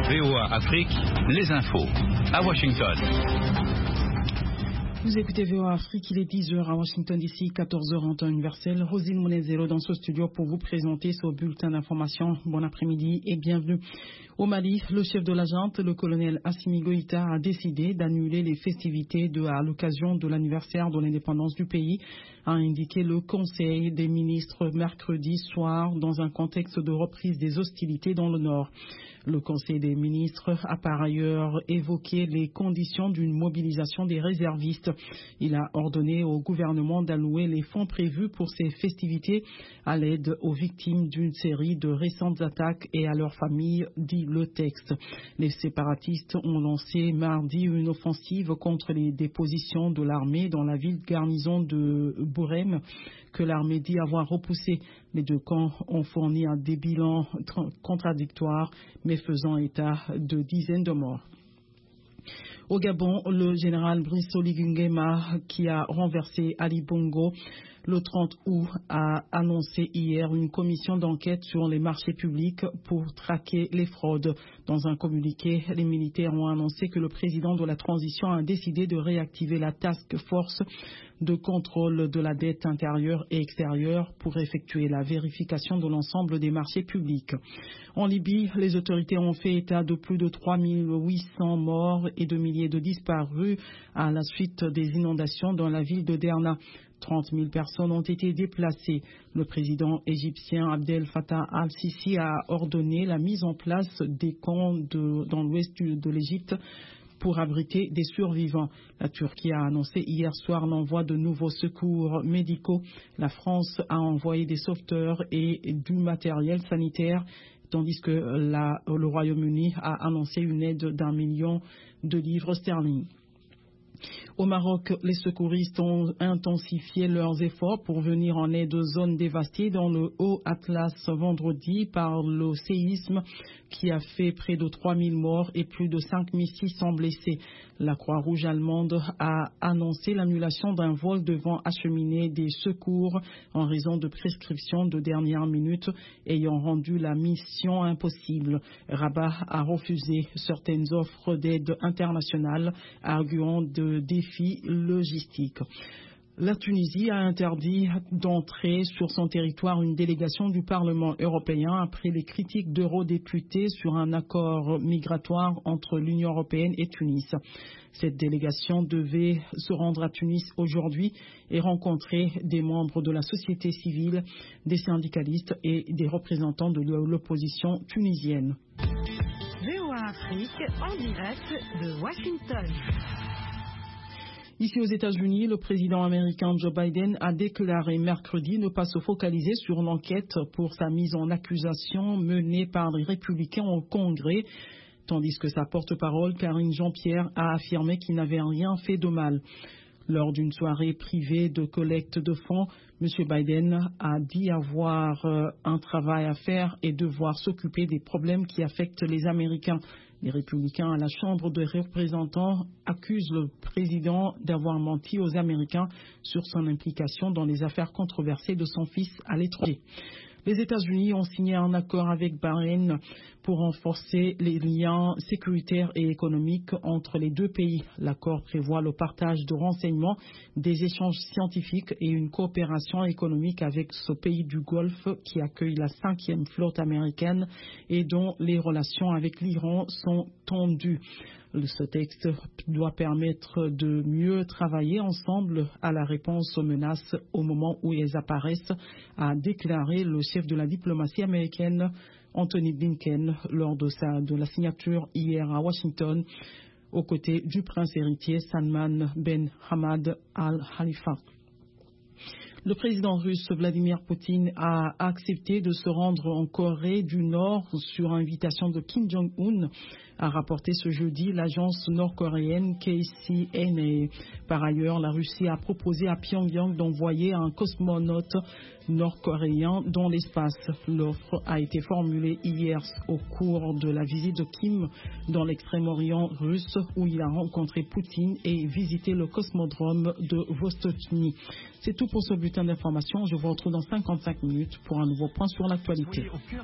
VOA Afrique, les infos. À Washington. Vous écoutez VOA Afrique, il est 10h à Washington DC, 14h en temps universel. Rosine Monezero dans ce studio pour vous présenter ce bulletin d'information. Bon après-midi et bienvenue. Au Mali, le chef de la junte, le colonel Assimi Goïta, a décidé d'annuler les festivités à l'occasion de l'anniversaire de l'indépendance du pays, a indiqué le Conseil des ministres mercredi soir dans un contexte de reprise des hostilités dans le nord. Le Conseil des ministres a par ailleurs évoqué les conditions d'une mobilisation des réservistes. Il a ordonné au gouvernement d'allouer les fonds prévus pour ces festivités à l'aide aux victimes d'une série de récentes attaques et à leurs familles, dit le texte. Les séparatistes ont lancé mardi une offensive contre les dépositions de l'armée dans la ville garnison de Bourem, que l'armée dit avoir repoussé. Les deux camps ont fourni des bilans contradictoires, mais faisant état de dizaines de morts. Au Gabon, le général Brice Oligui Nguema, qui a renversé Ali Bongo le 30 août, a annoncé hier une commission d'enquête sur les marchés publics pour traquer les fraudes. Dans un communiqué, les militaires ont annoncé que le président de la transition a décidé de réactiver la task force de contrôle de la dette intérieure et extérieure pour effectuer la vérification de l'ensemble des marchés publics. En Libye, les autorités ont fait état de plus de 3800 morts et de milliers de disparus à la suite des inondations dans la ville de Derna. 30 000 personnes ont été déplacées. Le président égyptien Abdel Fattah al-Sisi a ordonné la mise en place des camps dans l'ouest de l'Égypte pour abriter des survivants. La Turquie a annoncé hier soir l'envoi de nouveaux secours médicaux. La France a envoyé des sauveteurs et du matériel sanitaire, tandis que le Royaume-Uni a annoncé une aide d'1 million de livres sterling. Au Maroc, les secouristes ont intensifié leurs efforts pour venir en aide aux zones dévastées dans le Haut-Atlas vendredi par le séisme qui a fait près de 3000 morts et plus de 5600 blessés. La Croix-Rouge allemande a annoncé l'annulation d'un vol devant acheminer des secours en raison de prescriptions de dernière minute ayant rendu la mission impossible. Rabat a refusé certaines offres d'aide internationale, arguant de défis logistiques. La Tunisie a interdit d'entrer sur son territoire une délégation du Parlement européen après les critiques d'eurodéputés sur un accord migratoire entre l'Union européenne et Tunis. Cette délégation devait se rendre à Tunis aujourd'hui et rencontrer des membres de la société civile, des syndicalistes et des représentants de l'opposition tunisienne. VOA Afrique en direct de Washington. Ici aux États-Unis, le président américain Joe Biden a déclaré mercredi ne pas se focaliser sur l'enquête pour sa mise en accusation menée par les républicains au Congrès, tandis que sa porte-parole Karine Jean-Pierre a affirmé qu'il n'avait rien fait de mal. Lors d'une soirée privée de collecte de fonds, M. Biden a dit avoir un travail à faire et devoir s'occuper des problèmes qui affectent les Américains. Les républicains à la Chambre des représentants accusent le président d'avoir menti aux Américains sur son implication dans les affaires controversées de son fils à l'étranger. Les États-Unis ont signé un accord avec Bahreïn pour renforcer les liens sécuritaires et économiques entre les deux pays. L'accord prévoit le partage de renseignements, des échanges scientifiques et une coopération économique avec ce pays du Golfe qui accueille la 5e flotte américaine et dont les relations avec l'Iran sont tendues. Ce texte doit permettre de mieux travailler ensemble à la réponse aux menaces au moment où elles apparaissent, a déclaré le chef de la diplomatie américaine Anthony Blinken lors de la signature hier à Washington aux côtés du prince héritier Salman Ben Hamad Al Khalifa. Le président russe Vladimir Poutine a accepté de se rendre en Corée du Nord sur invitation de Kim Jong-un, a rapporté ce jeudi l'agence nord-coréenne KCNA. Par ailleurs, la Russie a proposé à Pyongyang d'envoyer un cosmonaute nord-coréen dans l'espace. L'offre a été formulée hier au cours de la visite de Kim dans l'extrême-orient russe où il a rencontré Poutine et visité le cosmodrome de Vostochny. C'est tout pour ce bulletin d'information. Je vous retrouve dans 55 minutes pour un nouveau point sur l'actualité.